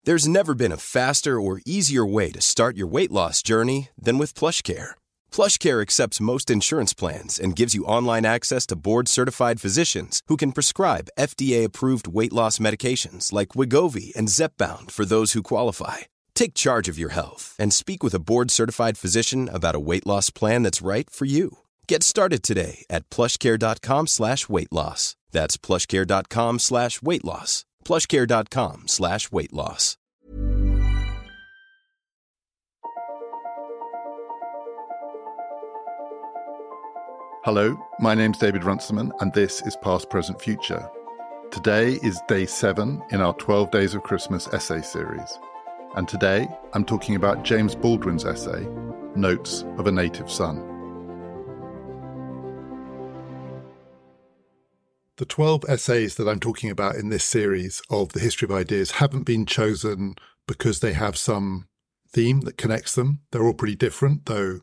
There's never been a faster or easier way to start your weight loss journey than with PlushCare. PlushCare accepts most insurance plans and gives you online access to board-certified physicians who can prescribe FDA-approved weight loss medications like Wegovy and Zepbound for those who qualify. Take charge of your health and speak with a board-certified physician about a weight loss plan that's right for you. Get started today at plushcare.com/weight-loss. That's plushcare.com/weight-loss. plushcare.com/weight-loss. Hello, my name's David Runciman, and this is Past, Present, Future. Today is day 7 in our 12 Days of Christmas essay series. And today, I'm talking about James Baldwin's essay, Notes of a Native Son. The 12 essays that I'm talking about in this series of the History of Ideas haven't been chosen because they have some theme that connects them. They're all pretty different, though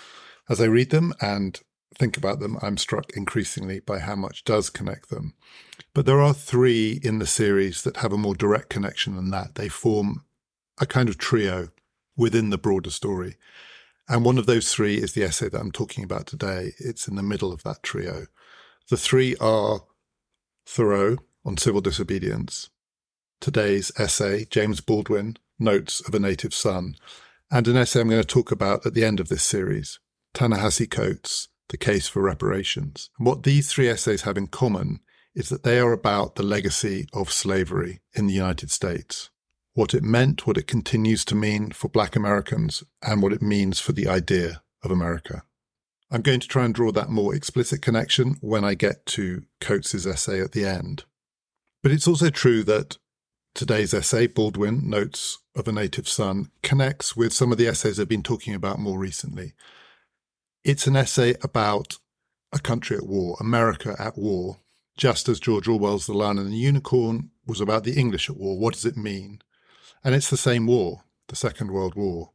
as I read them and think about them, I'm struck increasingly by how much does connect them. But there are 3 in the series that have a more direct connection than that. They form a kind of trio within the broader story. And one of those 3 is the essay that I'm talking about today. It's in the middle of that trio. The 3 are Thoreau on civil disobedience, today's essay, James Baldwin, Notes of a Native Son, and an essay I'm going to talk about at the end of this series, Ta-Nehisi Coates, The Case for Reparations. And what these 3 essays have in common is that they are about the legacy of slavery in the United States, what it meant, what it continues to mean for Black Americans, and what it means for the idea of America. I'm going to try and draw that more explicit connection when I get to Coates' essay at the end. But it's also true that today's essay, Baldwin, Notes of a Native Son, connects with some of the essays I've been talking about more recently. It's an essay about a country at war, America at war, just as George Orwell's The Lion and the Unicorn was about the English at war. What does it mean? And it's the same war, the Second World War.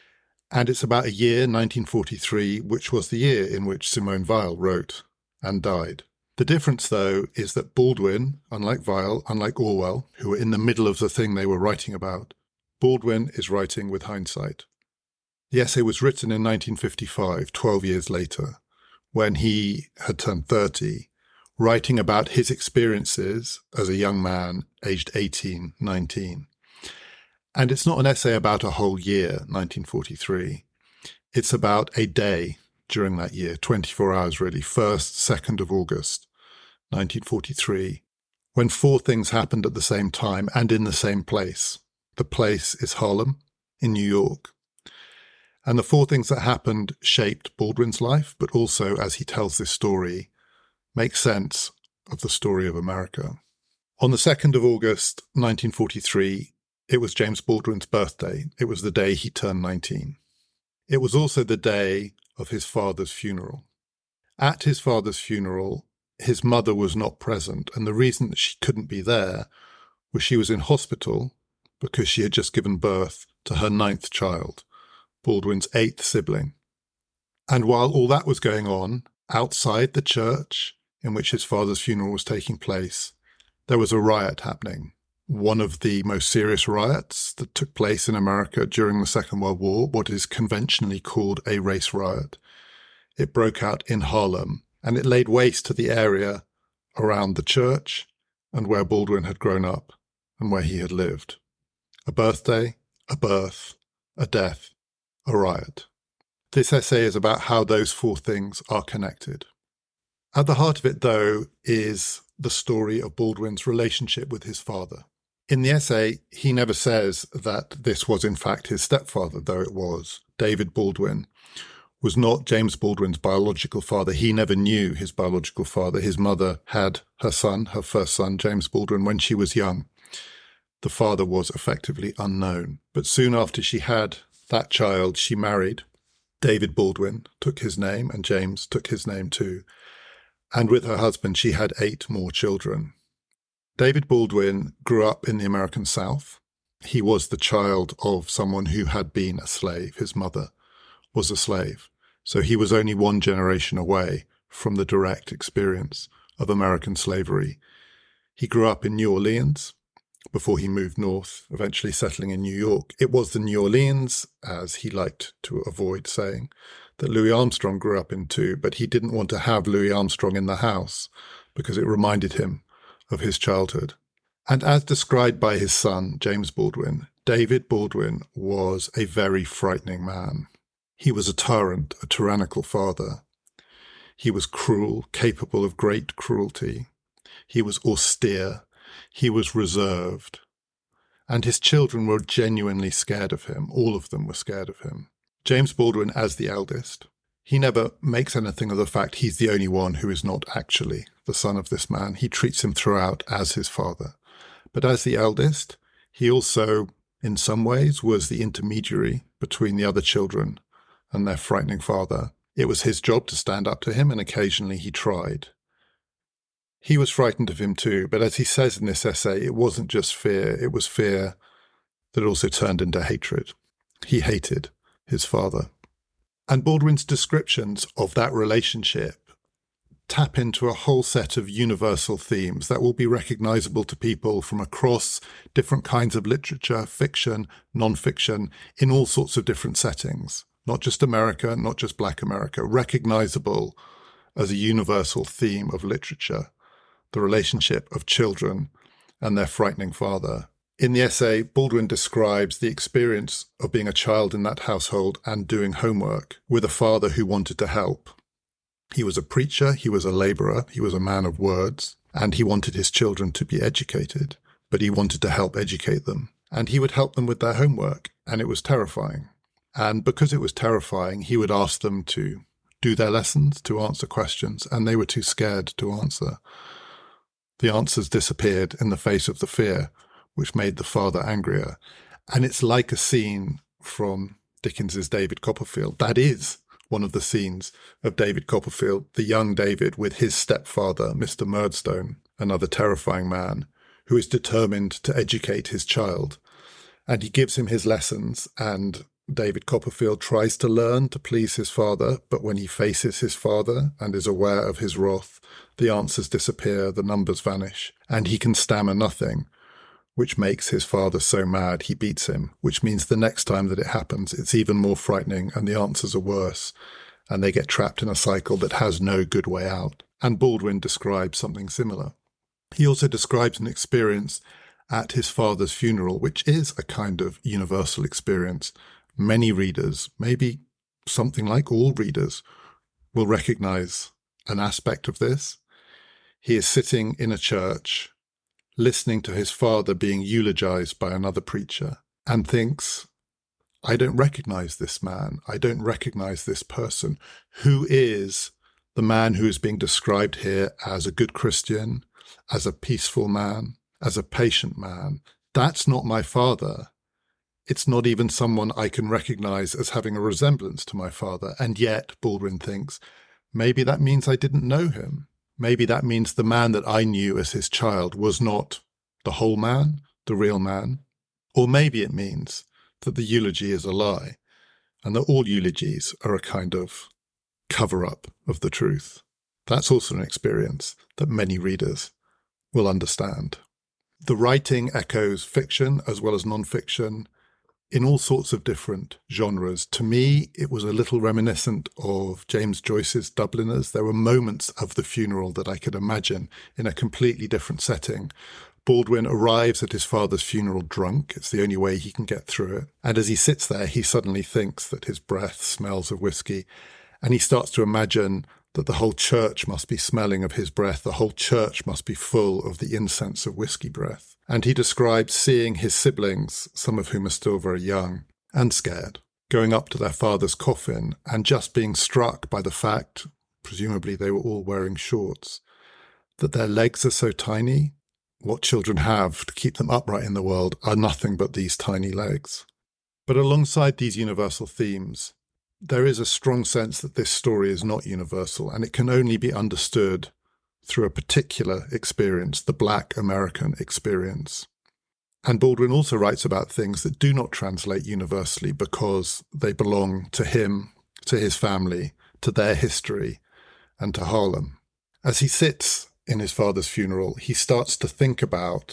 And it's about a year, 1943, which was the year in which Simone Weil wrote and died. The difference, though, is that Baldwin, unlike Weil, unlike Orwell, who were in the middle of the thing they were writing about, Baldwin is writing with hindsight. The essay was written in 1955, 12 years later, when he had turned 30, writing about his experiences as a young man aged 18, 19. And it's not an essay about a whole year, 1943. It's about a day during that year, 24 hours really, 1st, 2nd of August, 1943, when 4 things happened at the same time and in the same place. The place is Harlem in New York. And the 4 things that happened shaped Baldwin's life, but also, as he tells this story, make sense of the story of America. On the 2nd of August, 1943, it was James Baldwin's birthday. It was the day he turned 19. It was also the day of his father's funeral. At his father's funeral, his mother was not present, and the reason that she couldn't be there was she was in hospital because she had just given birth to her 9th child, Baldwin's 8th sibling. And while all that was going on, outside the church in which his father's funeral was taking place, there was a riot happening. One of the most serious riots that took place in America during the Second World War, what is conventionally called a race riot. It broke out in Harlem, and it laid waste to the area around the church and where Baldwin had grown up and where he had lived. A birthday, a birth, a death, a riot. This essay is about how those 4 things are connected. At the heart of it, though, is the story of Baldwin's relationship with his father. In the essay, he never says that this was in fact his stepfather, though it was. David Baldwin was not James Baldwin's biological father. He never knew his biological father. His mother had her son, her first son, James Baldwin, when she was young. The father was effectively unknown. But soon after she had that child, she married David Baldwin, took his name, and James took his name too. And with her husband, she had 8 more children. David Baldwin grew up in the American South. He was the child of someone who had been a slave. His mother was a slave. So he was only 1 generation away from the direct experience of American slavery. He grew up in New Orleans, before he moved north, eventually settling in New York. It was the New Orleans, as he liked to avoid saying, that Louis Armstrong grew up in too, but he didn't want to have Louis Armstrong in the house because it reminded him of his childhood. And as described by his son, James Baldwin, David Baldwin was a very frightening man. He was a tyrant, a tyrannical father. He was cruel, capable of great cruelty. He was austere. He was reserved. And his children were genuinely scared of him. All of them were scared of him. James Baldwin, as the eldest, he never makes anything of the fact he's the only one who is not actually the son of this man. He treats him throughout as his father. But as the eldest, he also, in some ways, was the intermediary between the other children and their frightening father. It was his job to stand up to him, and occasionally he tried. He was frightened of him too, but as he says in this essay, it wasn't just fear, it was fear that also turned into hatred. He hated his father. And Baldwin's descriptions of that relationship tap into a whole set of universal themes that will be recognizable to people from across different kinds of literature, fiction, non-fiction, in all sorts of different settings. Not just America, not just Black America, recognizable as a universal theme of literature, the relationship of children and their frightening father. In the essay, Baldwin describes the experience of being a child in that household and doing homework with a father who wanted to help. He was a preacher, he was a labourer, he was a man of words, and he wanted his children to be educated, but he wanted to help educate them. And he would help them with their homework, and it was terrifying. And because it was terrifying, he would ask them to do their lessons, to answer questions, and they were too scared to answer. The answers disappeared in the face of the fear, which made the father angrier. And it's like a scene from Dickens's David Copperfield. That is one of the scenes of David Copperfield, the young David with his stepfather, Mr. Murdstone, another terrifying man, who is determined to educate his child. And he gives him his lessons, and David Copperfield tries to learn to please his father, but when he faces his father and is aware of his wrath, the answers disappear, the numbers vanish, and he can stammer nothing, which makes his father so mad he beats him, which means the next time that it happens, it's even more frightening and the answers are worse, and they get trapped in a cycle that has no good way out. And Baldwin describes something similar. He also describes an experience at his father's funeral, which is a kind of universal experience. Many readers, maybe something like all readers, will recognize an aspect of this. He is sitting in a church, listening to his father being eulogized by another preacher, and thinks, I don't recognize this man. I don't recognize this person. Who is the man who is being described here as a good Christian, as a peaceful man, as a patient man? That's not my father. It's not even someone I can recognize as having a resemblance to my father. And yet, Baldwin thinks, maybe that means I didn't know him. Maybe that means the man that I knew as his child was not the whole man, the real man. Or maybe it means that the eulogy is a lie, and that all eulogies are a kind of cover-up of the truth. That's also an experience that many readers will understand. The writing echoes fiction as well as non-fiction in all sorts of different genres. To me, it was a little reminiscent of James Joyce's Dubliners. There were moments of the funeral that I could imagine in a completely different setting. Baldwin arrives at his father's funeral drunk. It's the only way he can get through it. And as he sits there, he suddenly thinks that his breath smells of whiskey. And he starts to imagine that the whole church must be smelling of his breath. The whole church must be full of the incense of whiskey breath. And he describes seeing his siblings, some of whom are still very young and scared, going up to their father's coffin and just being struck by the fact, presumably they were all wearing shorts, that their legs are so tiny. What children have to keep them upright in the world are nothing but these tiny legs. But alongside these universal themes, there is a strong sense that this story is not universal, and it can only be understood through a particular experience, the Black American experience. And Baldwin also writes about things that do not translate universally because they belong to him, to his family, to their history, and to Harlem. As he sits in his father's funeral, he starts to think about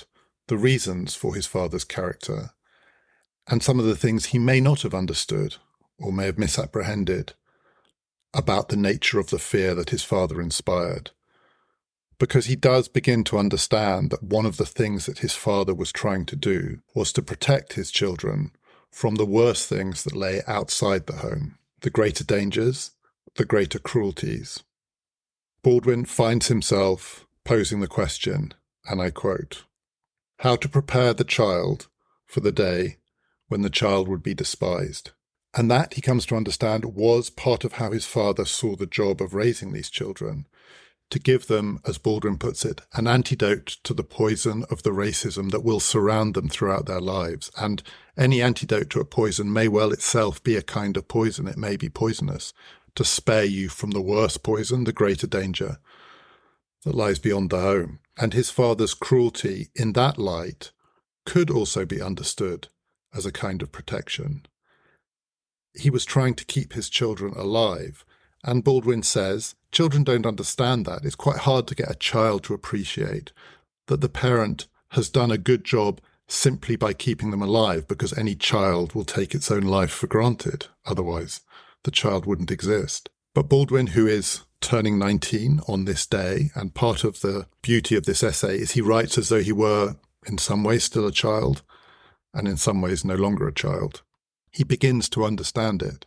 the reasons for his father's character, and some of the things he may not have understood or may have misapprehended about the nature of the fear that his father inspired. Because he does begin to understand that one of the things that his father was trying to do was to protect his children from the worst things that lay outside the home, the greater dangers, the greater cruelties. Baldwin finds himself posing the question, and I quote, "How to prepare the child for the day when the child would be despised." And that, he comes to understand, was part of how his father saw the job of raising these children, to give them, as Baldwin puts it, an antidote to the poison of the racism that will surround them throughout their lives. And any antidote to a poison may well itself be a kind of poison. It may be poisonous, to spare you from the worst poison, the greater danger that lies beyond the home. And his father's cruelty in that light could also be understood as a kind of protection. He was trying to keep his children alive. And Baldwin says, children don't understand that. It's quite hard to get a child to appreciate that the parent has done a good job simply by keeping them alive, because any child will take its own life for granted. Otherwise, the child wouldn't exist. But Baldwin, who is turning 19 on this day, and part of the beauty of this essay is he writes as though he were in some ways still a child, and in some ways no longer a child. He begins to understand it.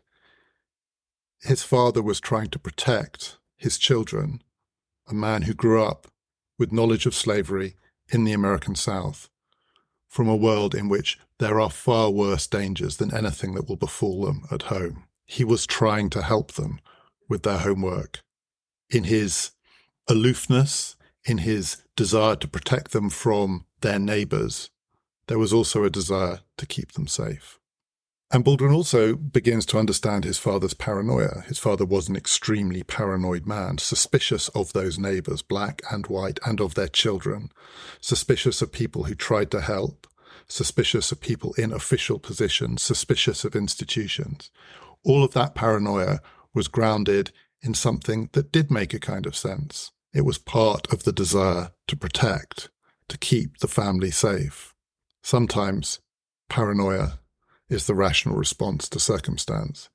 His father was trying to protect his children, a man who grew up with knowledge of slavery in the American South, from a world in which there are far worse dangers than anything that will befall them at home. He was trying to help them with their homework. In his aloofness, in his desire to protect them from their neighbours, there was also a desire to keep them safe. And Baldwin also begins to understand his father's paranoia. His father was an extremely paranoid man, suspicious of those neighbours, black and white, and of their children, suspicious of people who tried to help, suspicious of people in official positions, suspicious of institutions. All of that paranoia was grounded in something that did make a kind of sense. It was part of the desire to protect, to keep the family safe. Sometimes paranoia is the rational response to circumstance.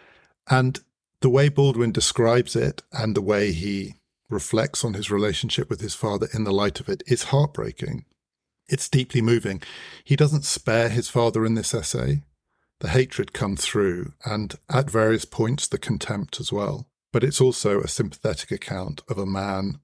And the way Baldwin describes it and the way he reflects on his relationship with his father in the light of it is heartbreaking. It's deeply moving. He doesn't spare his father in this essay. The hatred comes through, and at various points the contempt as well. But it's also a sympathetic account of a man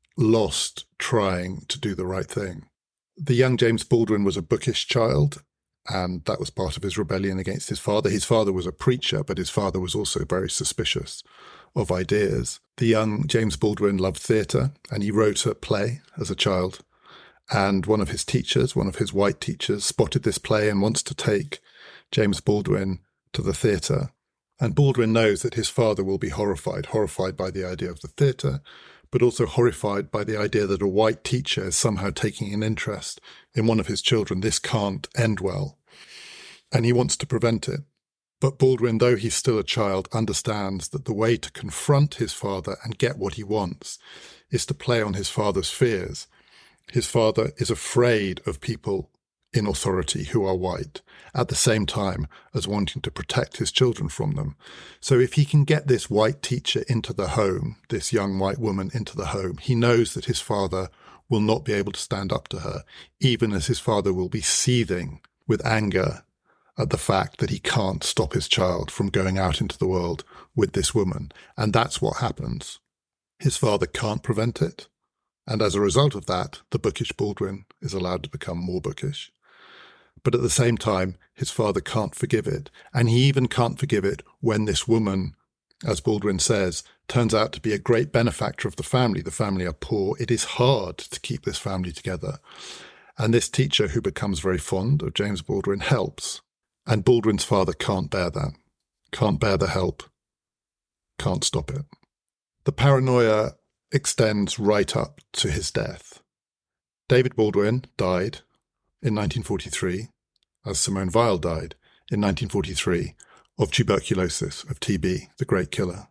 lost trying to do the right thing. The young James Baldwin was a bookish child, and that was part of his rebellion against his father. His father was a preacher, but his father was also very suspicious of ideas. The young James Baldwin loved theatre, and he wrote a play as a child. And one of his teachers, one of his white teachers, spotted this play and wants to take James Baldwin to the theatre. And Baldwin knows that his father will be horrified by the idea of the theatre, but also horrified by the idea that a white teacher is somehow taking an interest in one of his children. This can't end well. And he wants to prevent it. But Baldwin, though he's still a child, understands that the way to confront his father and get what he wants is to play on his father's fears. His father is afraid of people in authority who are white, at the same time as wanting to protect his children from them. So if he can get this white teacher into the home, this young white woman into the home, he knows that his father will not be able to stand up to her, even as his father will be seething with anger at the fact that he can't stop his child from going out into the world with this woman. And that's what happens. His father can't prevent it. And as a result of that, the bookish Baldwin is allowed to become more bookish. But at the same time, his father can't forgive it. And he even can't forgive it when this woman, as Baldwin says, turns out to be a great benefactor of the family. The family are poor. It is hard to keep this family together. And this teacher, who becomes very fond of James Baldwin, helps. And Baldwin's father can't bear that, can't bear the help, can't stop it. The paranoia extends right up to his death. David Baldwin died in 1943, as Simone Weil died in 1943, of tuberculosis, of TB, the great killer.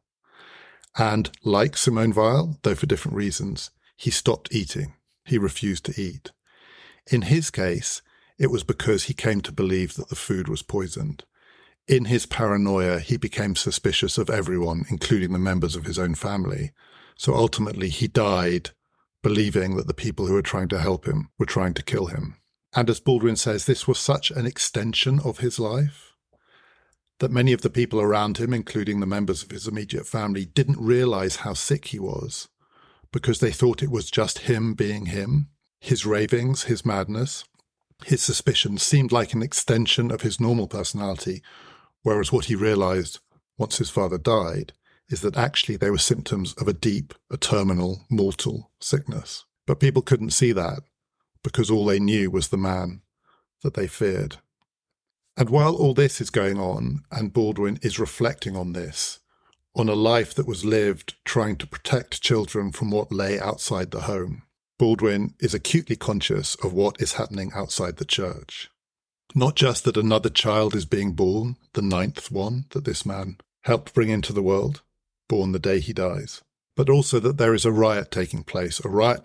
And like Simone Weil, though for different reasons, he stopped eating. He refused to eat. In his case, it was because he came to believe that the food was poisoned. In his paranoia, he became suspicious of everyone, including the members of his own family. So ultimately, he died believing that the people who were trying to help him were trying to kill him. And as Baldwin says, this was such an extension of his life that many of the people around him, including the members of his immediate family, didn't realize how sick he was because they thought it was just him being him. His ravings, his madness, his suspicions seemed like an extension of his normal personality, whereas what he realized once his father died is that actually they were symptoms of a terminal, mortal sickness. But people couldn't see that because all they knew was the man that they feared. And while all this is going on, and Baldwin is reflecting on this, on a life that was lived trying to protect children from what lay outside the home, Baldwin is acutely conscious of what is happening outside the church. Not just that another child is being born, the 9th one that this man helped bring into the world, born the day he dies, but also that there is a riot taking place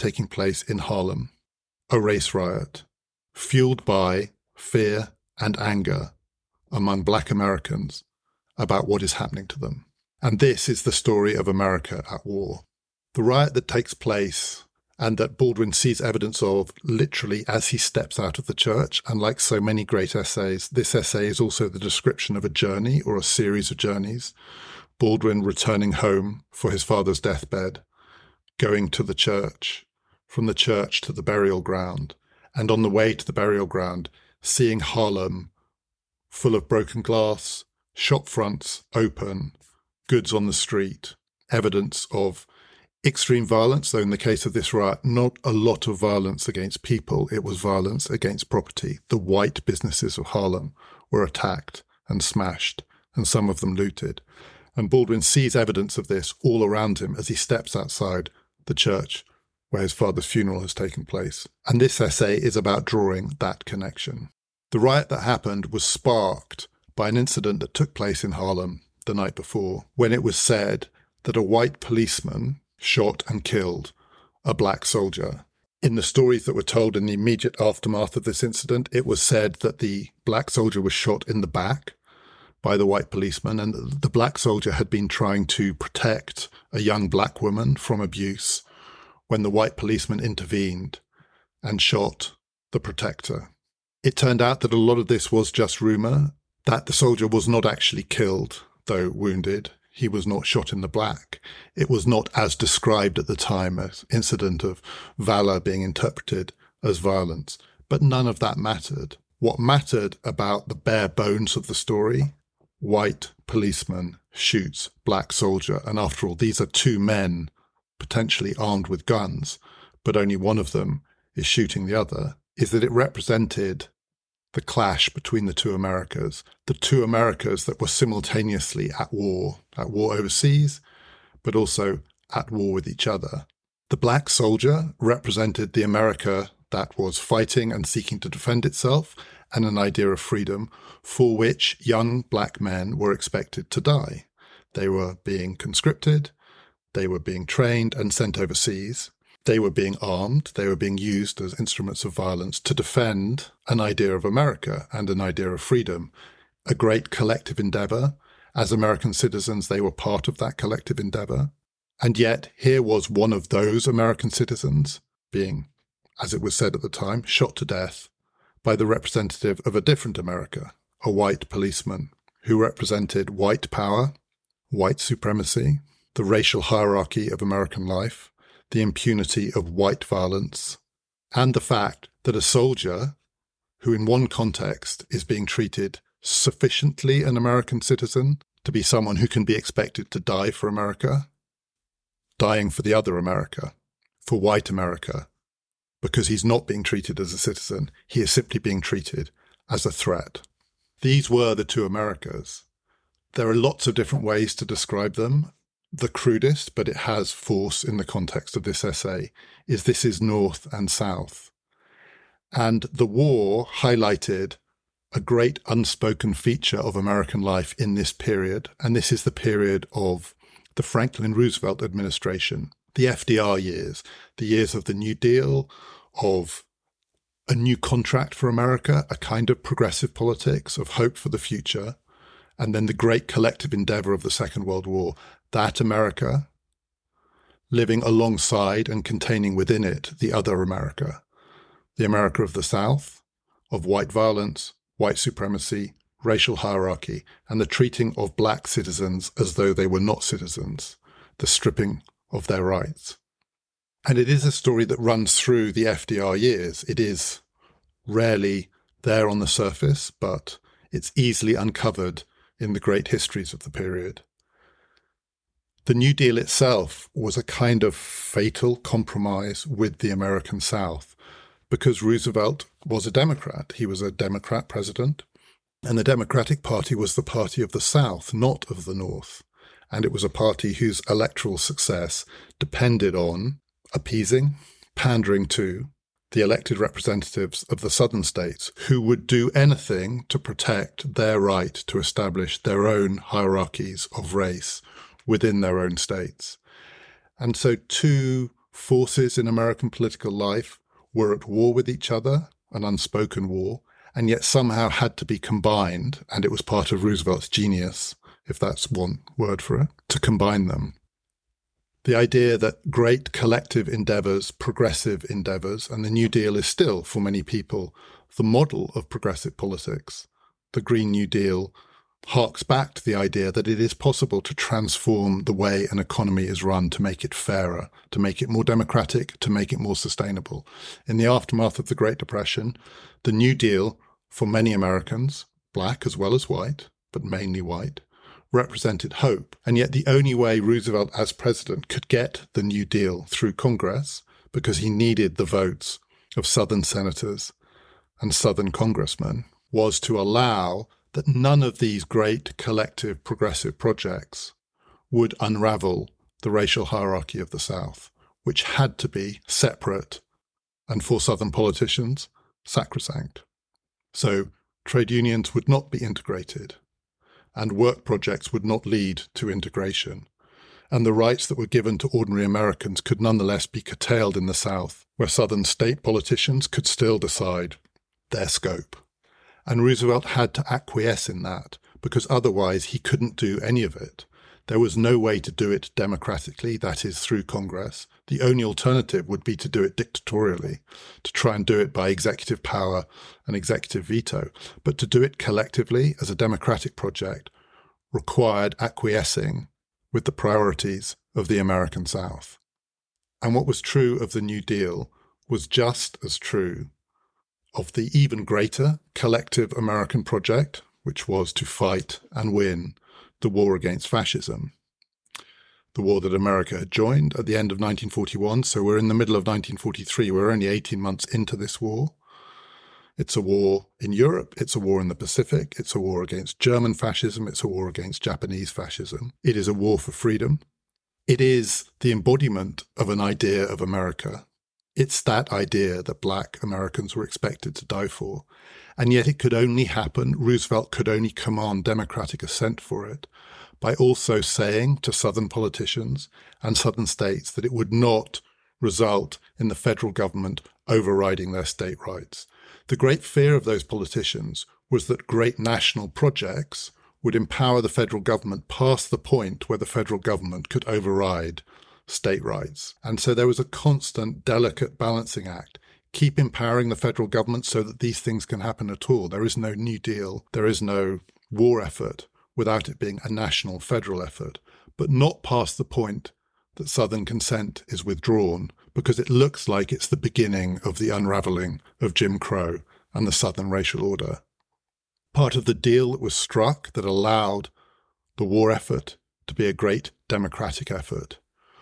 in Harlem, a race riot, fueled by fear and anger among Black Americans about what is happening to them. And this is the story of America at war. The riot that takes place and that Baldwin sees evidence of literally as he steps out of the church. And like so many great essays, this essay is also the description of a journey or a series of journeys. Baldwin returning home for his father's deathbed, going to the church, from the church to the burial ground, and on the way to the burial ground, seeing Harlem full of broken glass, shop fronts open, goods on the street, evidence of extreme violence, though in the case of this riot, not a lot of violence against people, it was violence against property. The white businesses of Harlem were attacked and smashed, and some of them looted. And Baldwin sees evidence of this all around him as he steps outside the church where his father's funeral has taken place. And this essay is about drawing that connection. The riot that happened was sparked by an incident that took place in Harlem the night before, when it was said that a white policeman shot and killed a black soldier. In the stories that were told in the immediate aftermath of this incident, it was said that the black soldier was shot in the back by the white policeman, and the black soldier had been trying to protect a young black woman from abuse when the white policeman intervened and shot the protector. It turned out that a lot of this was just rumour, that the soldier was not actually killed, though wounded. He was not shot in the back. It was not as described at the time, as incident of valour being interpreted as violence. But none of that mattered. What mattered about the bare bones of the story, white policeman shoots black soldier. And after all, these are two men potentially armed with guns, but only one of them is shooting the other, is that it represented the clash between the two Americas that were simultaneously at war overseas, but also at war with each other. The black soldier represented the America that was fighting and seeking to defend itself, and an idea of freedom for which young black men were expected to die. They were being conscripted, they were being trained and sent overseas. They were being armed, they were being used as instruments of violence to defend an idea of America and an idea of freedom, a great collective endeavour. As American citizens, they were part of that collective endeavour. And yet, here was one of those American citizens being, as it was said at the time, shot to death by the representative of a different America, a white policeman, who represented white power, white supremacy, the racial hierarchy of American life, the impunity of white violence, and the fact that a soldier who in one context is being treated sufficiently an American citizen to be someone who can be expected to die for America, dying for the other America, for white America, because he's not being treated as a citizen, he is simply being treated as a threat. These were the two Americas. There are lots of different ways to describe them. The crudest, but it has force in the context of this essay, is this is North and South. And the war highlighted a great unspoken feature of American life in this period, and this is the period of the Franklin Roosevelt administration, the FDR years, the years of the New Deal, of a new contract for America, a kind of progressive politics of hope for the future, and then the great collective endeavour of the Second World War, that America living alongside and containing within it the other America, the America of the South, of white violence, white supremacy, racial hierarchy, and the treating of black citizens as though they were not citizens, the stripping of their rights. And it is a story that runs through the FDR years. It is rarely there on the surface, but it's easily uncovered in the great histories of the period. The New Deal itself was a kind of fatal compromise with the American South because Roosevelt was a Democrat. He was a Democrat president, and the Democratic Party was the party of the South, not of the North. And it was a party whose electoral success depended on appeasing, pandering to the elected representatives of the southern states who would do anything to protect their right to establish their own hierarchies of race within their own states. And so two forces in American political life were at war with each other, an unspoken war, and yet somehow had to be combined, and it was part of Roosevelt's genius, if that's one word for it, to combine them. The idea that great collective endeavours, progressive endeavours, and the New Deal is still, for many people, the model of progressive politics. The Green New Deal harks back to the idea that it is possible to transform the way an economy is run to make it fairer, to make it more democratic, to make it more sustainable. In the aftermath of the Great Depression, the New Deal, for many Americans, black as well as white, but mainly white, represented hope. And yet the only way Roosevelt as president could get the New Deal through Congress, because he needed the votes of Southern senators and Southern congressmen, was to allow that none of these great collective progressive projects would unravel the racial hierarchy of the South, which had to be separate and, for Southern politicians, sacrosanct. So trade unions would not be integrated, and work projects would not lead to integration. And the rights that were given to ordinary Americans could nonetheless be curtailed in the South, where Southern state politicians could still decide their scope. And Roosevelt had to acquiesce in that, because otherwise he couldn't do any of it. There was no way to do it democratically, that is, through Congress. The only alternative would be to do it dictatorially, to try and do it by executive power and executive veto. But to do it collectively as a democratic project required acquiescing with the priorities of the American South. And what was true of the New Deal was just as true of the even greater collective American project, which was to fight and win the war against fascism. The war that America had joined at the end of 1941, so we're in the middle of 1943. We're only 18 months into this war. It's a war in Europe, it's a war in the Pacific, it's a war against German fascism, it's a war against Japanese fascism. It is a war for freedom. It is the embodiment of an idea of America. It's that idea that black Americans were expected to die for. And yet it could only happen, Roosevelt could only command democratic assent for it, by also saying to Southern politicians and Southern states that it would not result in the federal government overriding their state rights. The great fear of those politicians was that great national projects would empower the federal government past the point where the federal government could override state rights. And so there was a constant, delicate balancing act. Keep empowering the federal government so that these things can happen at all. There is no New Deal. There is no war effort without it being a national federal effort, but not past the point that Southern consent is withdrawn, because it looks like it's the beginning of the unraveling of Jim Crow and the Southern racial order. Part of the deal that was struck that allowed the war effort to be a great democratic effort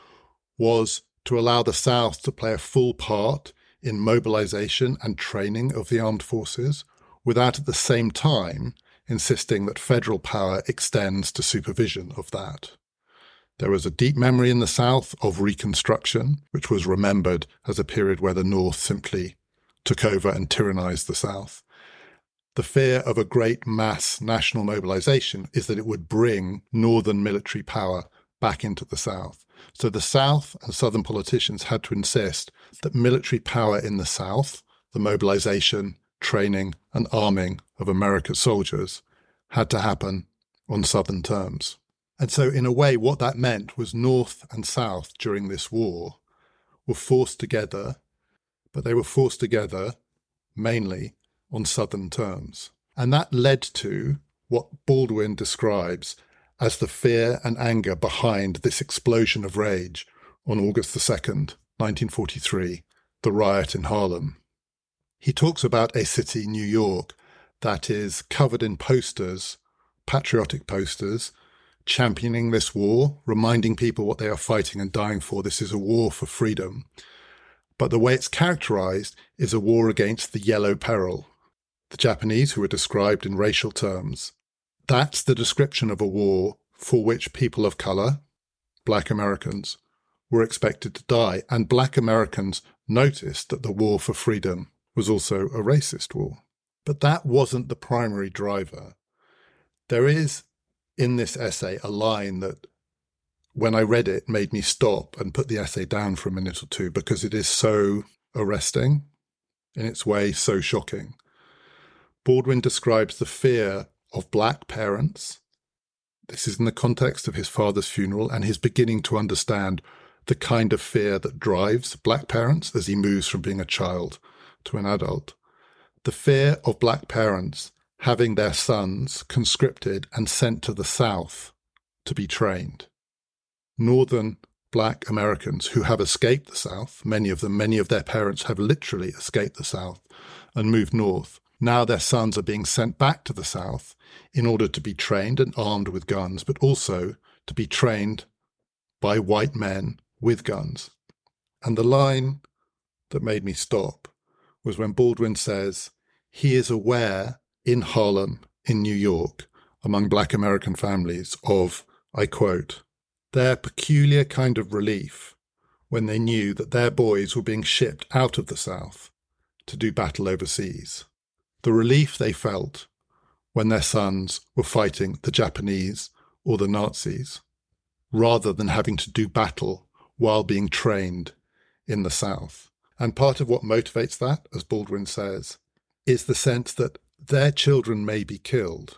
was to allow the South to play a full part in mobilization and training of the armed forces, without at the same time insisting that federal power extends to supervision of that. There was a deep memory in the South of Reconstruction, which was remembered as a period where the North simply took over and tyrannized the South. The fear of a great mass national mobilization is that it would bring Northern military power back into the South. So the South and Southern politicians had to insist that military power in the South, the mobilization, training and arming of America's soldiers had to happen on Southern terms. And so in a way, what that meant was North and South during this war were forced together, but they were forced together mainly on Southern terms. And that led to what Baldwin describes as the fear and anger behind this explosion of rage on August the 2nd, 1943, the riot in Harlem. He talks about a city, New York, that is covered in posters, patriotic posters, championing this war, reminding people what they are fighting and dying for. This is a war for freedom. But the way it's characterized is a war against the yellow peril, the Japanese who are described in racial terms. That's the description of a war for which people of color, Black Americans, were expected to die. And Black Americans noticed that the war for freedom was also a racist war. But that wasn't the primary driver. There is in this essay a line that, when I read it, made me stop and put the essay down for a minute or two because it is so arresting, in its way so shocking. Baldwin describes the fear of Black parents. This is in the context of his father's funeral and his beginning to understand the kind of fear that drives Black parents as he moves from being a child to an adult. The fear of Black parents having their sons conscripted and sent to the South to be trained. Northern Black Americans who have escaped the South, many of their parents have literally escaped the South and moved north. Now their sons are being sent back to the South in order to be trained and armed with guns, but also to be trained by white men with guns. And the line that made me stop was when Baldwin says he is aware in Harlem, in New York, among Black American families of, I quote, their peculiar kind of relief when they knew that their boys were being shipped out of the South to do battle overseas. The relief they felt when their sons were fighting the Japanese or the Nazis, rather than having to do battle while being trained in the South. And part of what motivates that, as Baldwin says, is the sense that their children may be killed,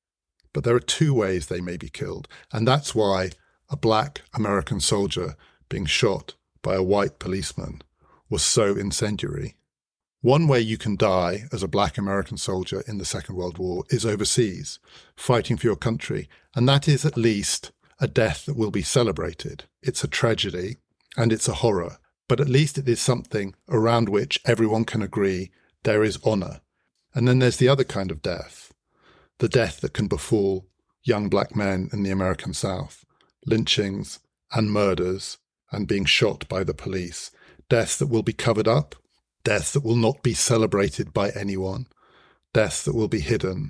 but there are two ways they may be killed. And that's why a Black American soldier being shot by a white policeman was so incendiary. One way you can die as a Black American soldier in the Second World War is overseas, fighting for your country, and that is at least a death that will be celebrated. It's a tragedy and it's a horror, but at least it is something around which everyone can agree there is honour. And then there's the other kind of death, the death that can befall young Black men in the American South, lynchings and murders and being shot by the police, deaths that will be covered up, deaths that will not be celebrated by anyone, deaths that will be hidden,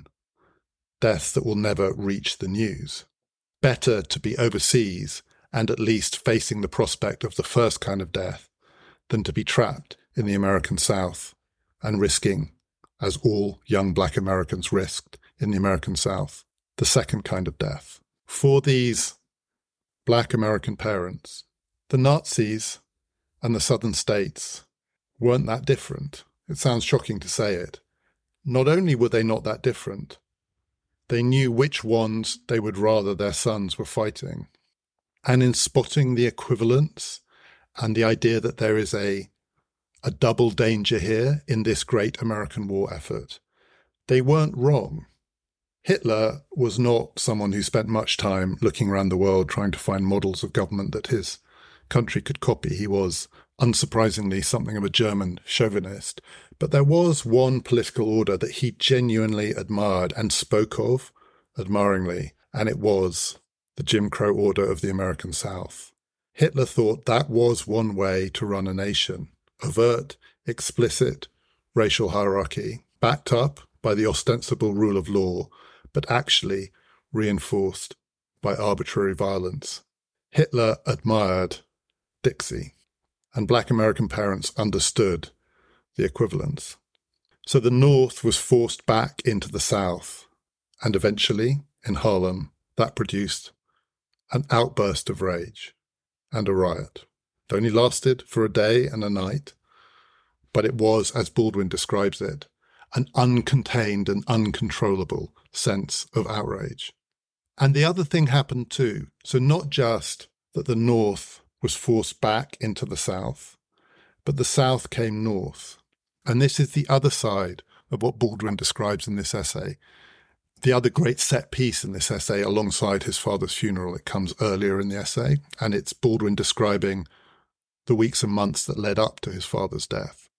deaths that will never reach the news. Better to be overseas and at least facing the prospect of the first kind of death than to be trapped in the American South and risking, as all young Black Americans risked in the American South, the second kind of death. For these Black American parents, the Nazis and the Southern states weren't that different. It sounds shocking to say it. Not only were they not that different, they knew which ones they would rather their sons were fighting. And in spotting the equivalence and the idea that there is a double danger here in this great American war effort, they weren't wrong. Hitler was not someone who spent much time looking around the world trying to find models of government that his country could copy. He was, unsurprisingly, something of a German chauvinist. But there was one political order that he genuinely admired and spoke of admiringly, and it was the Jim Crow order of the American South. Hitler thought that was one way to run a nation: overt, explicit racial hierarchy, backed up by the ostensible rule of law, but actually reinforced by arbitrary violence. Hitler admired Dixie, and Black American parents understood the equivalence. So the North was forced back into the South, and eventually, in Harlem, that produced an outburst of rage and a riot. It only lasted for a day and a night, but it was, as Baldwin describes it, an uncontained and uncontrollable sense of outrage. And the other thing happened too. So not just that the North was forced back into the South, but the South came north. And this is the other side of what Baldwin describes in this essay. The other great set piece in this essay, alongside his father's funeral, it comes earlier in the essay, and it's Baldwin describing the weeks and months that led up to his father's death.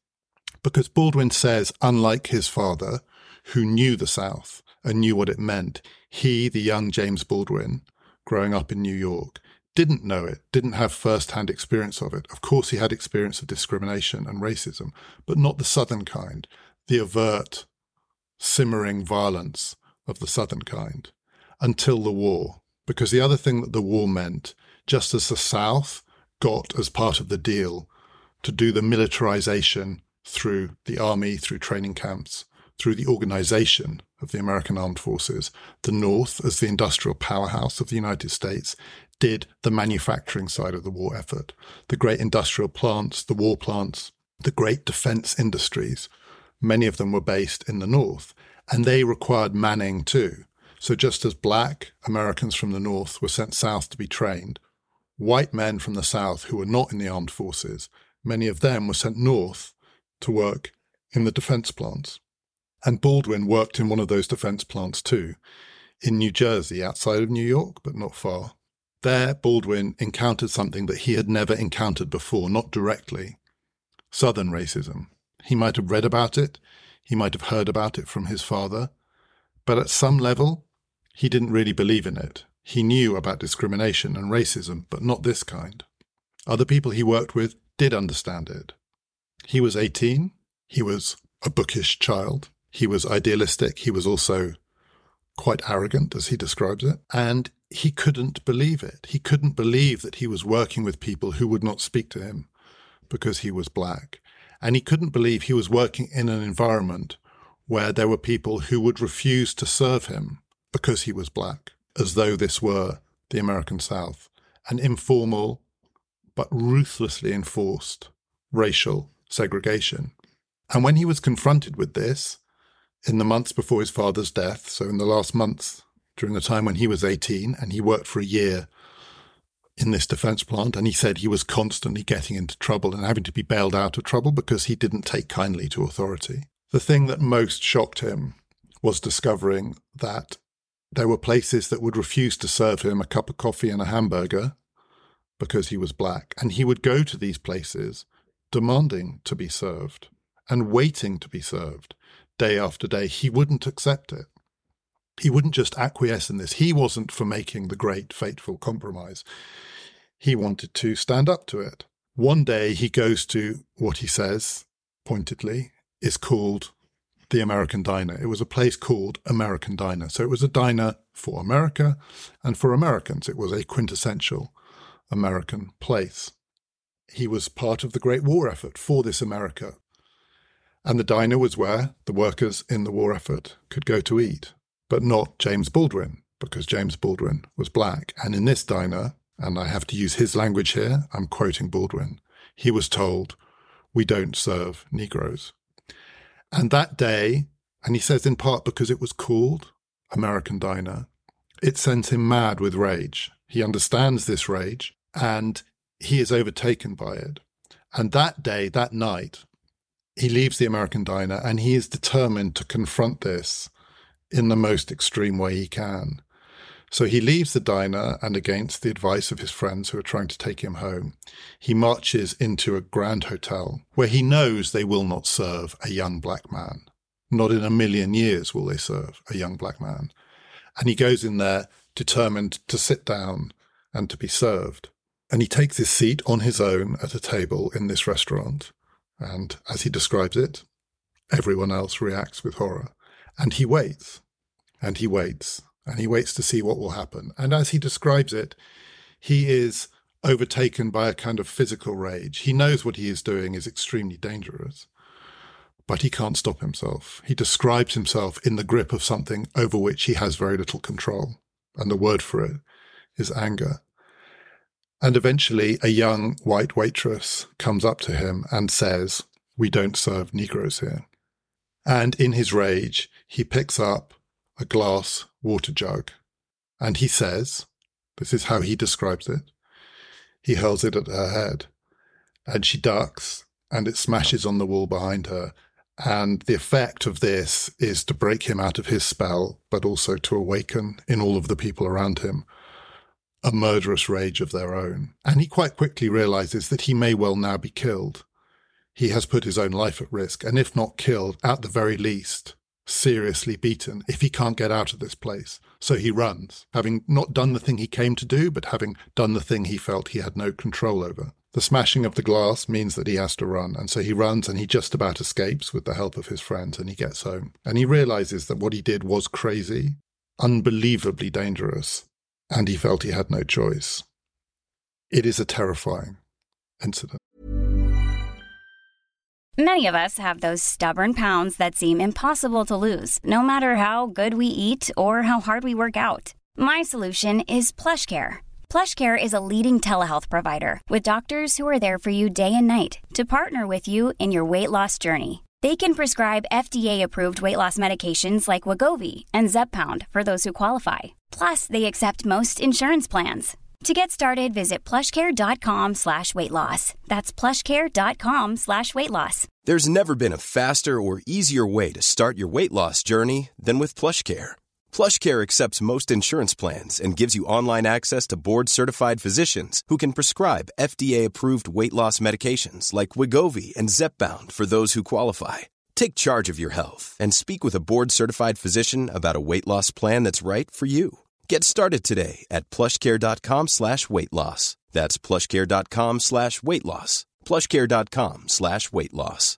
Because Baldwin says, unlike his father, who knew the South and knew what it meant, he, the young James Baldwin, growing up in New York, didn't know it, didn't have first-hand experience of it. Of course, he had experience of discrimination and racism, but not the Southern kind, the overt, simmering violence of the Southern kind, until the war. Because the other thing that the war meant, just as the South got as part of the deal to do the militarization through the army, through training camps, through the organization of the American armed forces, the North, as the industrial powerhouse of the United States, did the manufacturing side of the war effort. The great industrial plants, the war plants, the great defense industries, many of them were based in the North, and they required manning too. So just as black Americans from the North were sent south to be trained, white men from the South who were not in the armed forces, many of them were sent north to work in the defense plants. And Baldwin worked in one of those defense plants too, in New Jersey, outside of New York, but not far. There, Baldwin encountered something that he had never encountered before, not directly: Southern racism. He might have read about it, he might have heard about it from his father, but at some level, he didn't really believe in it. He knew about discrimination and racism, but not this kind. Other people he worked with did understand it. He was 18, he was a bookish child, he was idealistic, he was also quite arrogant, as he describes it, and he couldn't believe it. He couldn't believe that he was working with people who would not speak to him because he was black. And he couldn't believe he was working in an environment where there were people who would refuse to serve him because he was black, as though this were the American South, an informal but ruthlessly enforced racial segregation. And when he was confronted with this, in the months before his father's death, so in the last months during the time when he was 18, and he worked for a year in this defense plant, and he said he was constantly getting into trouble and having to be bailed out of trouble because he didn't take kindly to authority. The thing that most shocked him was discovering that there were places that would refuse to serve him a cup of coffee and a hamburger because he was black, and he would go to these places demanding to be served and waiting to be served day after day. He wouldn't accept it. He wouldn't just acquiesce in this. He wasn't for making the great fateful compromise. He wanted to stand up to it. One day he goes to what he says, pointedly, is called the American Diner. It was a place called American Diner. So it was a diner for America, and for Americans it was a quintessential American place. He was part of the Great War effort for this America. And the diner was where the workers in the war effort could go to eat, but not James Baldwin, because James Baldwin was black. And in this diner, and I have to use his language here, I'm quoting Baldwin, he was told, "We don't serve Negroes." And that day, and he says in part because it was called American Diner, it sends him mad with rage. He understands this rage, and he is overtaken by it. And that day, that night, he leaves the American Diner, and he is determined to confront this in the most extreme way he can. So he leaves the diner, and against the advice of his friends who are trying to take him home, he marches into a grand hotel where he knows they will not serve a young black man. Not in a million years will they serve a young black man. And he goes in there determined to sit down and to be served. And he takes his seat on his own at a table in this restaurant. And as he describes it, everyone else reacts with horror. And he waits, and he waits, and he waits to see what will happen. And as he describes it, he is overtaken by a kind of physical rage. He knows what he is doing is extremely dangerous, but he can't stop himself. He describes himself in the grip of something over which he has very little control. And the word for it is anger. And eventually a young white waitress comes up to him and says, We don't serve Negroes here. And in his rage, he picks up a glass water jug and he says, this is how he describes it, he hurls it at her head and she ducks and it smashes on the wall behind her. And the effect of this is to break him out of his spell, but also to awaken in all of the people around him a murderous rage of their own. And he quite quickly realizes that he may well now be killed. He has put his own life at risk, and if not killed, at the very least, seriously beaten if he can't get out of this place. So he runs, having not done the thing he came to do, but having done the thing he felt he had no control over. The smashing of the glass means that he has to run, and so he runs and he just about escapes with the help of his friends, and he gets home. And he realizes that what he did was crazy, unbelievably dangerous, and he felt he had no choice. It is a terrifying incident. Many of us have those stubborn pounds that seem impossible to lose, no matter how good we eat or how hard we work out. My solution is PlushCare. PlushCare is a leading telehealth provider with doctors who are there for you day and night to partner with you in your weight loss journey. They can prescribe FDA-approved weight loss medications like Wegovy and Zepbound for those who qualify. Plus, they accept most insurance plans. To get started, visit plushcare.com/weightloss. That's plushcare.com/weightloss. There's never been a faster or easier way to start your weight loss journey than with PlushCare. PlushCare accepts most insurance plans and gives you online access to board-certified physicians who can prescribe FDA-approved weight loss medications like Wegovy and Zepbound for those who qualify. Take charge of your health and speak with a board-certified physician about a weight loss plan that's right for you. Get started today at plushcare.com/weightloss. That's plushcare.com/weightloss. plushcare.com/weightloss.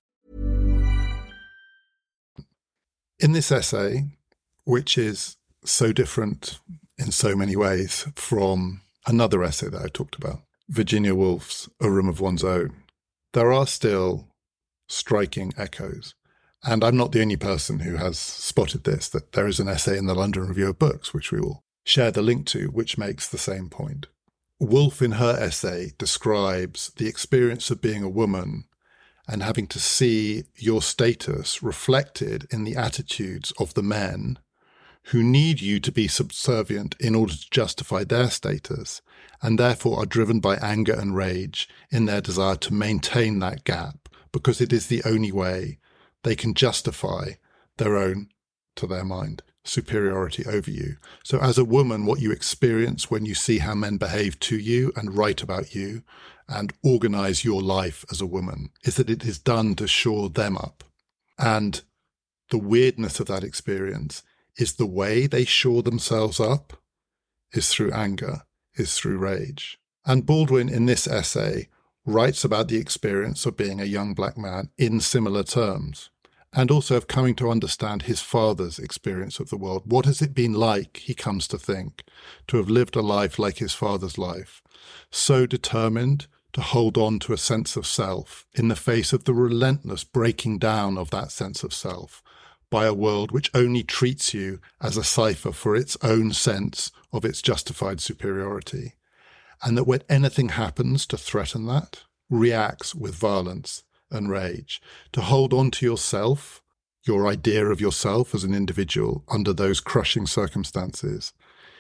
In this essay, which is so different in so many ways from another essay that I talked about, Virginia Woolf's A Room of One's Own, there are still striking echoes. And I'm not the only person who has spotted this, that there is an essay in the London Review of Books, which we will share the link to, which makes the same point. Woolf, in her essay, describes the experience of being a woman and having to see your status reflected in the attitudes of the men who need you to be subservient in order to justify their status, and therefore are driven by anger and rage in their desire to maintain that gap, because it is the only way they can justify their own, to their mind, superiority over you. So as a woman, what you experience when you see how men behave to you and write about you and organize your life as a woman is that it is done to shore them up. And the weirdness of that experience is the way they shore themselves up is through anger, is through rage. And Baldwin, in this essay, writes about the experience of being a young black man in similar terms, and also of coming to understand his father's experience of the world. What has it been like, he comes to think, to have lived a life like his father's life, so determined to hold on to a sense of self in the face of the relentless breaking down of that sense of self by a world which only treats you as a cipher for its own sense of its justified superiority. And that when anything happens to threaten that, reacts with violence and rage. To hold on to yourself, your idea of yourself as an individual under those crushing circumstances,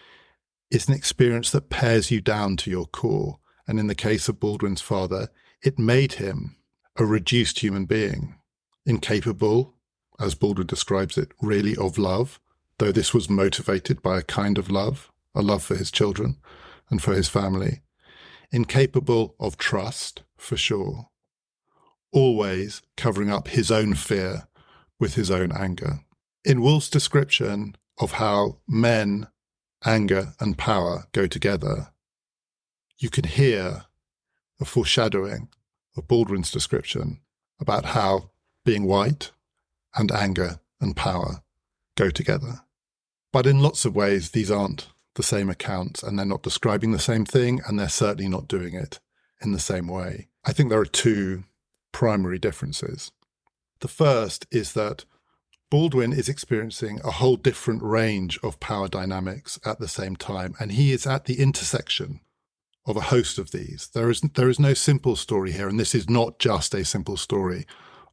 is an experience that pares you down to your core. And in the case of Baldwin's father, it made him a reduced human being, incapable, as Baldwin describes it, really of love, though this was motivated by a kind of love, a love for his children and for his family, incapable of trust, for sure, always covering up his own fear with his own anger. In Woolf's description of how men, anger and power go together, you can hear a foreshadowing of Baldwin's description about how being white and anger and power go together. But in lots of ways, these aren't the same accounts, and they're not describing the same thing, and they're certainly not doing it in the same way. I think there are two primary differences. The first is that Baldwin is experiencing a whole different range of power dynamics at the same time, and he is at the intersection of a host of these. There is no simple story here, and this is not just a simple story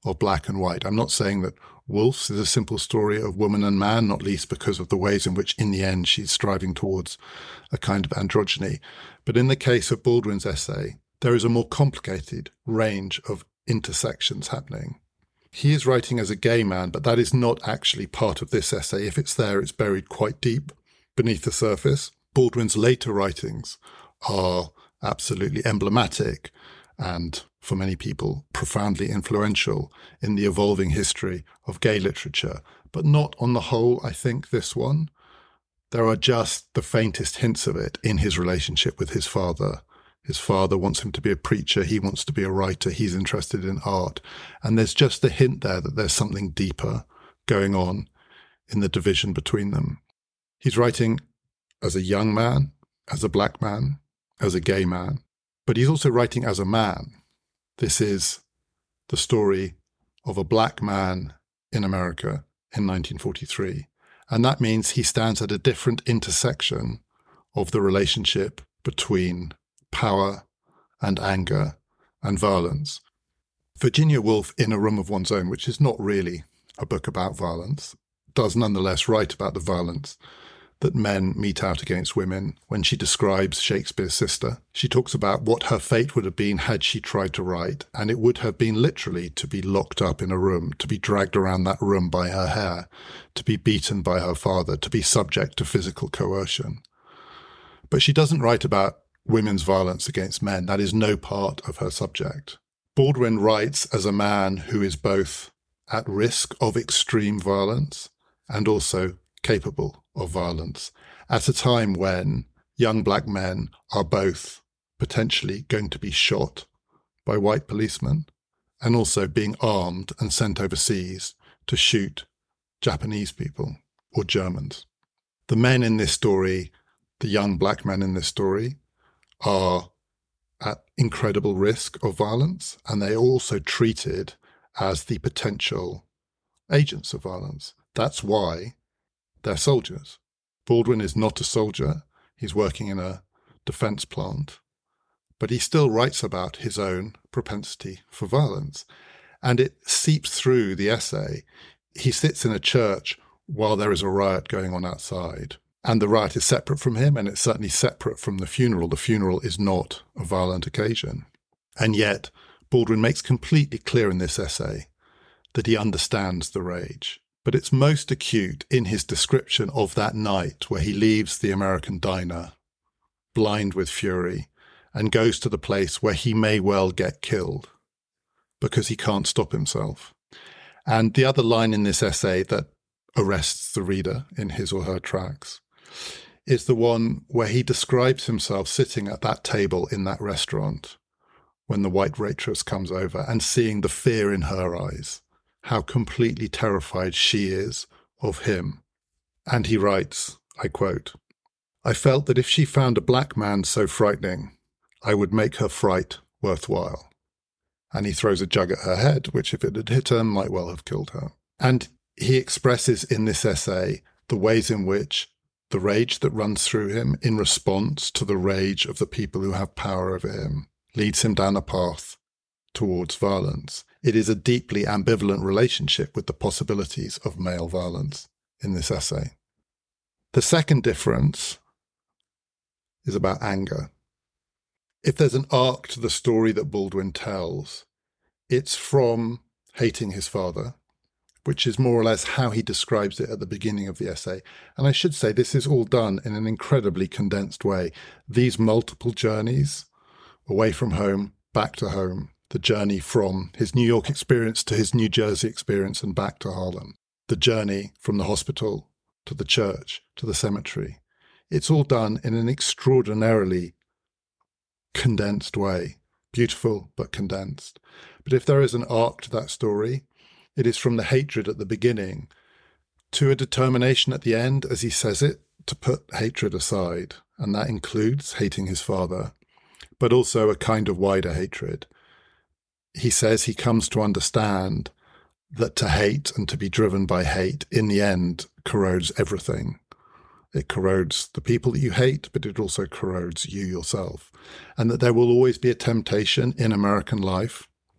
of black and white. I'm not saying that Woolf's is a simple story of woman and man, not least because of the ways in which, in the end, she's striving towards a kind of androgyny. But in the case of Baldwin's essay, there is a more complicated range of intersections happening. He is writing as a gay man, but that is not actually part of this essay. If it's there, it's buried quite deep beneath the surface. Baldwin's later writings are absolutely emblematic and, for many people, profoundly influential in the evolving history of gay literature, but not on the whole, I think, this one. There are just the faintest hints of it in his relationship with his father. His father wants him to be a preacher, he wants to be a writer, he's interested in art. And there's just a hint there that there's something deeper going on in the division between them. He's writing as a young man, as a black man, as a gay man, but he's also writing as a man. This is the story of a black man in America in 1943. And that means he stands at a different intersection of the relationship between power and anger and violence. Virginia Woolf, In a Room of One's Own, which is not really a book about violence, does nonetheless write about the violence that men mete out against women. When she describes Shakespeare's sister, she talks about what her fate would have been had she tried to write, and it would have been literally to be locked up in a room, to be dragged around that room by her hair, to be beaten by her father, to be subject to physical coercion. But she doesn't write about women's violence against men. That is no part of her subject. Baldwin writes as a man who is both at risk of extreme violence and also capable of violence at a time when young black men are both potentially going to be shot by white policemen and also being armed and sent overseas to shoot Japanese people or Germans. The men in this story, the young black men in this story, are at incredible risk of violence, and they are also treated as the potential agents of violence. That's why they're soldiers. Baldwin is not a soldier. He's working in a defense plant, but he still writes about his own propensity for violence, and it seeps through the essay. He sits in a church while there is a riot going on outside, and the riot is separate from him, and it's certainly separate from the funeral. The funeral is not a violent occasion. And yet, Baldwin makes completely clear in this essay that he understands the rage. But it's most acute in his description of that night where he leaves the American diner, blind with fury, and goes to the place where he may well get killed because he can't stop himself. And the other line in this essay that arrests the reader in his or her tracks is the one where he describes himself sitting at that table in that restaurant when the white waitress comes over and seeing the fear in her eyes, how completely terrified she is of him. And he writes, I quote, "I felt that if she found a black man so frightening, I would make her fright worthwhile." And he throws a jug at her head, which if it had hit her, might well have killed her. And he expresses in this essay the ways in which the rage that runs through him in response to the rage of the people who have power over him leads him down a path towards violence. It is a deeply ambivalent relationship with the possibilities of male violence in this essay. The second difference is about anger. If there's an arc to the story that Baldwin tells, it's from hating his father, which is more or less how he describes it at the beginning of the essay. And I should say this is all done in an incredibly condensed way. These multiple journeys away from home, back to home, the journey from his New York experience to his New Jersey experience and back to Harlem, the journey from the hospital to the church to the cemetery. It's all done in an extraordinarily condensed way, beautiful but condensed. But if there is an arc to that story, it is from the hatred at the beginning to a determination at the end, as he says it, to put hatred aside. And that includes hating his father, but also a kind of wider hatred. He says he comes to understand that to hate and to be driven by hate, in the end, corrodes everything. It corrodes the people that you hate, but it also corrodes you yourself. And that there will always be a temptation in American life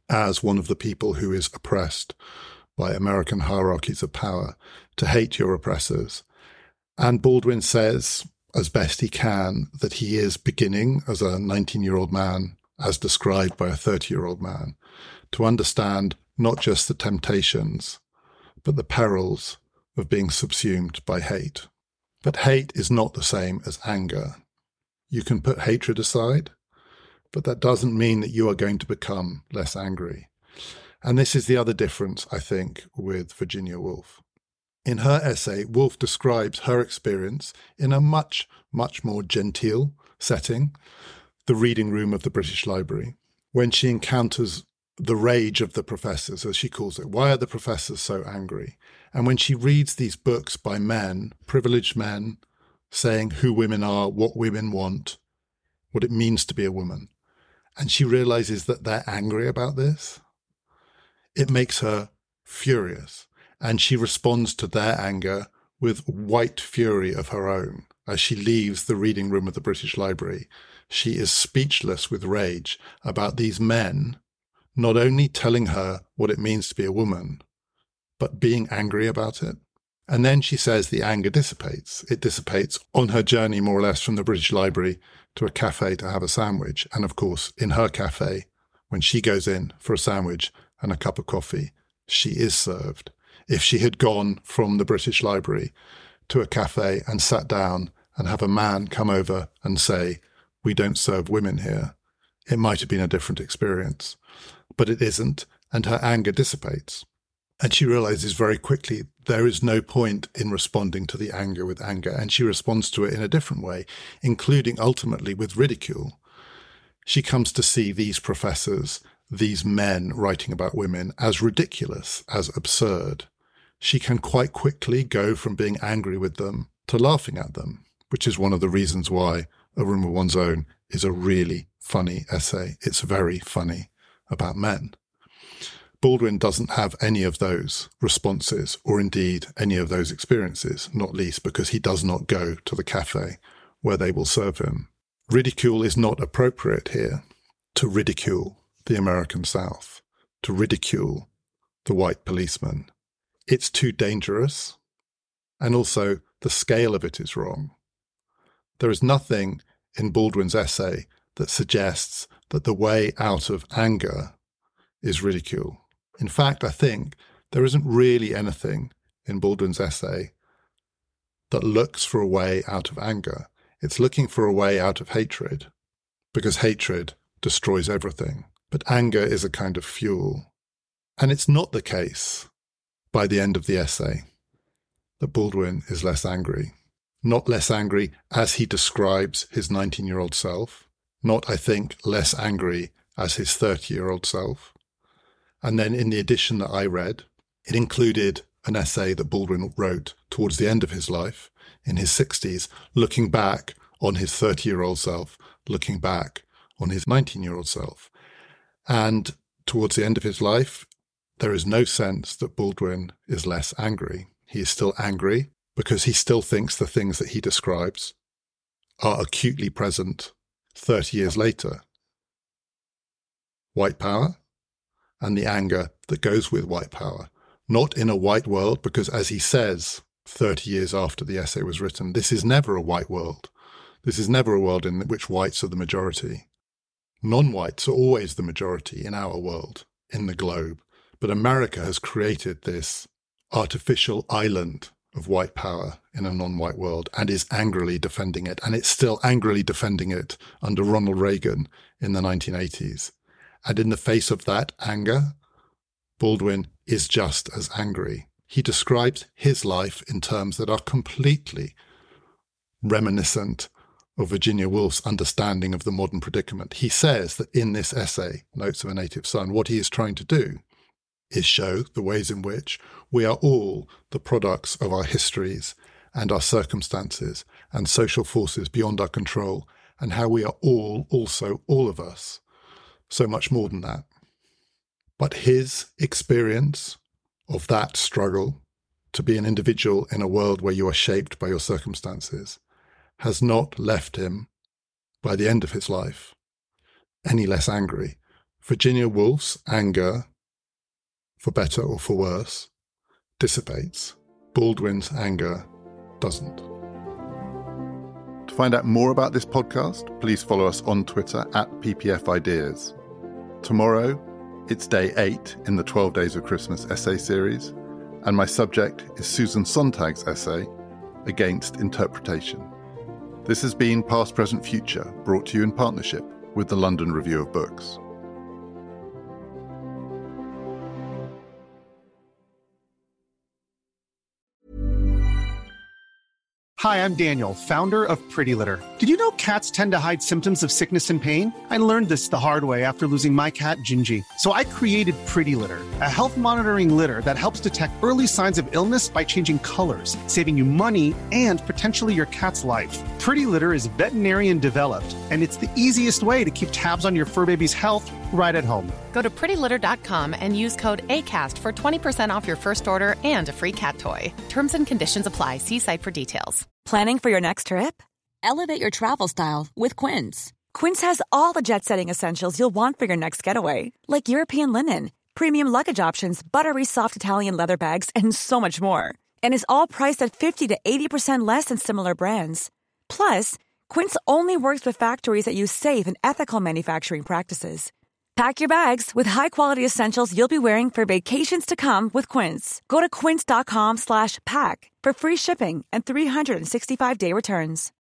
as one of the people who is oppressed by American hierarchies of power, to hate your oppressors. And Baldwin says, as best he can, that he is beginning as a 19-year-old man, as described by a 30-year-old man, to understand not just the temptations, but the perils of being subsumed by hate. But hate is not the same as anger. You can put hatred aside, but that doesn't mean that you are going to become less angry. And this is the other difference, I think, with Virginia Woolf. In her essay, Woolf describes her experience in a much, much more genteel setting, the reading room of the British Library, when she encounters the rage of the professors, as she calls it. Why are the professors so angry? And when she reads these books by men, privileged men, saying who women are, what women want, what it means to be a woman, and she realizes that they're angry about this, it makes her furious. And she responds to their anger with white fury of her own. As she leaves the reading room of the British Library, she is speechless with rage about these men not only telling her what it means to be a woman, but being angry about it. And then she says the anger dissipates. It dissipates on her journey, more or less, from the British Library to a cafe to have a sandwich. And of course, in her cafe, when she goes in for a sandwich and a cup of coffee, she is served. If she had gone from the British Library to a cafe and sat down and have a man come over and say, "We don't serve women here," it might have been a different experience. But it isn't, and her anger dissipates. And she realizes very quickly there is no point in responding to the anger with anger, and she responds to it in a different way, including ultimately with ridicule. She comes to see these professors, these men writing about women, as ridiculous, as absurd. She can quite quickly go from being angry with them to laughing at them, which is one of the reasons why A Room of One's Own is a really funny essay. It's very funny about men. Baldwin doesn't have any of those responses, or indeed any of those experiences, not least because he does not go to the cafe where they will serve him. Ridicule is not appropriate here. To ridicule the American South, to ridicule the white policeman. It's too dangerous, and also the scale of it is wrong. There is nothing in Baldwin's essay that suggests that the way out of anger is ridicule. In fact, I think there isn't really anything in Baldwin's essay that looks for a way out of anger. It's looking for a way out of hatred, because hatred destroys everything. But anger is a kind of fuel. And it's not the case, by the end of the essay, that Baldwin is less angry. Not less angry as he describes his 19-year-old self. Not, I think, less angry as his 30-year-old self. And then in the edition that I read, it included an essay that Baldwin wrote towards the end of his life, in his 60s, looking back on his 30-year-old self, looking back on his 19-year-old self. And towards the end of his life, there is no sense that Baldwin is less angry. He is still angry because he still thinks the things that he describes are acutely present 30 years later. White power and the anger that goes with white power. Not in a white world, because as he says 30 years after the essay was written, this is never a white world. This is never a world in which whites are the majority. Non-whites are always the majority in our world, in the globe. But America has created this artificial island of white power in a non-white world and is angrily defending it. And it's still angrily defending it under Ronald Reagan in the 1980s. And in the face of that anger, Baldwin is just as angry. He describes his life in terms that are completely reminiscent of Virginia Woolf's understanding of the modern predicament. He says that in this essay, Notes of a Native Son, what he is trying to do is show the ways in which we are all the products of our histories and our circumstances and social forces beyond our control, and how we are all, also all of us, so much more than that. But his experience of that struggle to be an individual in a world where you are shaped by your circumstances has not left him, by the end of his life, any less angry Virginia Woolf's anger, for better or for worse, dissipates. Baldwin's anger doesn't. To find out more about this podcast, please follow us on Twitter at PPF Ideas. Tomorrow, it's day 8 in the 12 Days of Christmas essay series, and my subject is Susan Sontag's essay, Against Interpretation. This has been Past, Present, Future, brought to you in partnership with the London Review of Books. Hi, I'm Daniel, founder of Pretty Litter. Did you know cats tend to hide symptoms of sickness and pain? I learned this the hard way after losing my cat, Gingy. So I created Pretty Litter, a health monitoring litter that helps detect early signs of illness by changing colors, saving you money and potentially your cat's life. Pretty Litter is veterinarian developed, and it's the easiest way to keep tabs on your fur baby's health right at home. Go to prettylitter.com and use code ACAST for 20% off your first order and a free cat toy. Terms and conditions apply. See site for details. Planning for your next trip? Elevate your travel style with Quince. Quince has all the jet-setting essentials you'll want for your next getaway, like European linen, premium luggage options, buttery soft Italian leather bags, and so much more. And is all priced at 50 to 80% less than similar brands. Plus, Quince only works with factories that use safe and ethical manufacturing practices. Pack your bags with high-quality essentials you'll be wearing for vacations to come with Quince. Go to quince.com/pack for free shipping and 365-day returns.